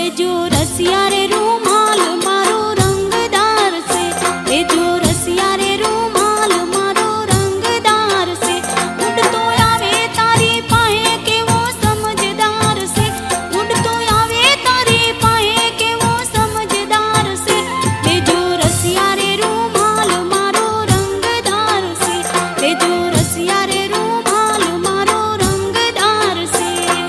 जो रसिया रे रूमाल मारो रंगदार से, ले जो रसिया रे रूमाल मारो रंगदार से। उड़ तो आवे तारी पाए के वो समझदार से, उड़ तो आवे तारी पाए के वो समझदार से। ले जो रसिया रे रूमाल मारो रंगदार से, ले जो रसिया रे रूमाल मारो रंगदार से।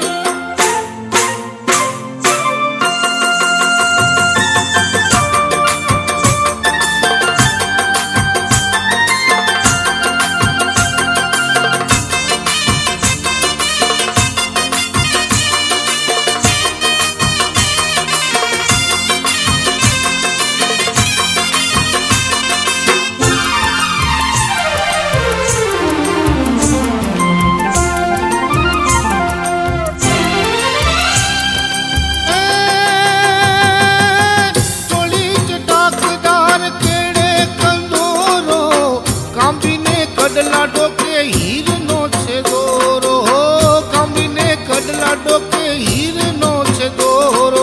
कडला डोके हीरनो छे दोरो, कांबीने कडला डोके हीरनो छे दोरो।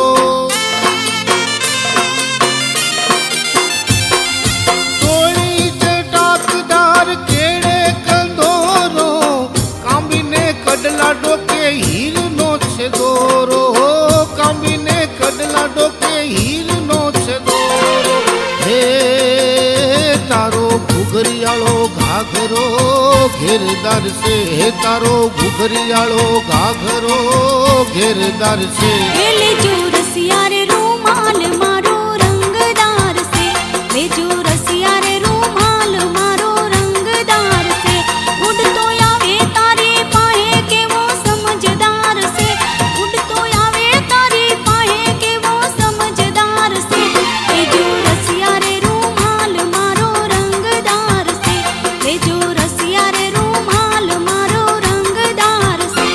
तोड़ी चटाकदार केड़े कंदोरो, कांबीने कडला डोके हीरनो छे दोरो, कांबीने कडला डोके हीरनो छे दोरो। हे तारो घुघरियाळो घाघरो घेरदार से, हे तारो घुघरियाळो घाघरो घेरदार से। ले जो रसिया रे रूमाल मारो रंगदार से, ले जो रसिया रे रूमाल मारो रंगदार से। उड़ तो आवे तारी पाए के वो समझदार से, उड़ तो आवे तारी पाए के वो समझदार से। ले जो रसिया रे रूमाल मारो रंगदार से, ले जो रसिया रे रूमाल मारो रंगदार से।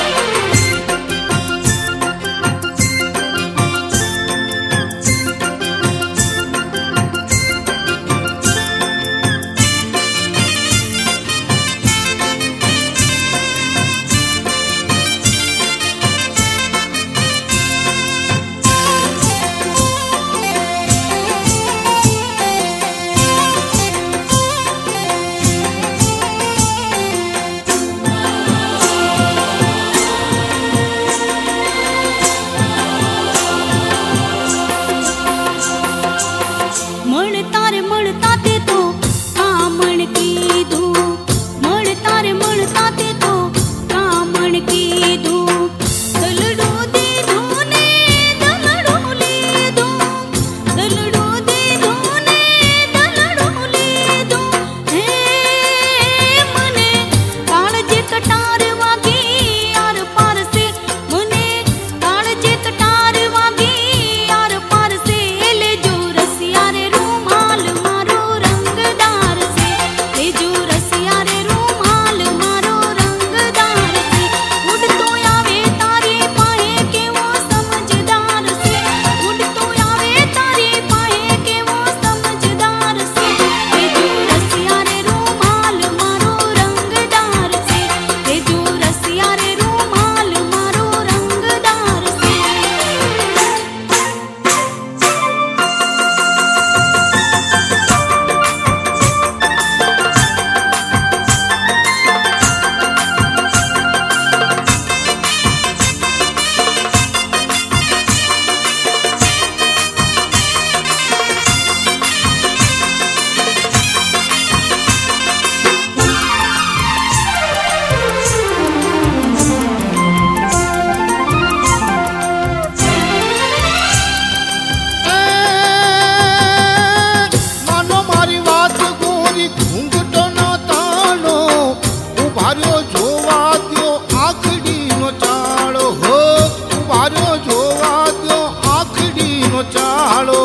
मळता ते तो कामण की धू, मळता ते तो कामण की धू। दलडू दे धूने दलडू ले दो, दलडू दे धूने दलडू ले दो। हे मने काळजे कटार वागी आर पार से, मने काळजे कटार वागी आर पार से। ले जो रसिया रे रूमाल मारो रंगदार से, ले जो रसिया रे रूमाल मारो रंगदार से। उड़ तो आवे तारी पाए के वो समझदार से, उड़ तो आवे तारी पाए के वो समझदार से। ले जो रसिया रे रूमाल मारो रंगदार से, ले जो रसिया रे रूमाल मारो रंगदार से। मानो मारी बात गोरी घूंघटो न ताणो, उभार्यो जोवा द्यो आखड़ी नो चाळो हो, उभार्यो जोवा द्यो आखड़ी नो चाळो।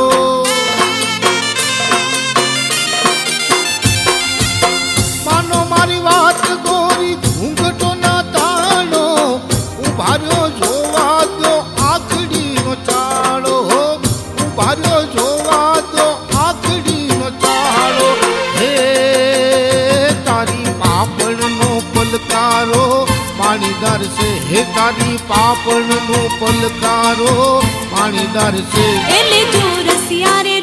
मानो मारी बात गोरी घूंघटो न ताणो, उभार्यो जोवा द्यो आखड़ी नो चाळो हो, उभार्यो जोवा द्यो आखड़ी नो चाळो। हे तारी पापण नो पलकारो पाणीदार से, हे तारी पापण नो पलकारो पाणीदार ભંડાર છે એ લેજો રસિયા રે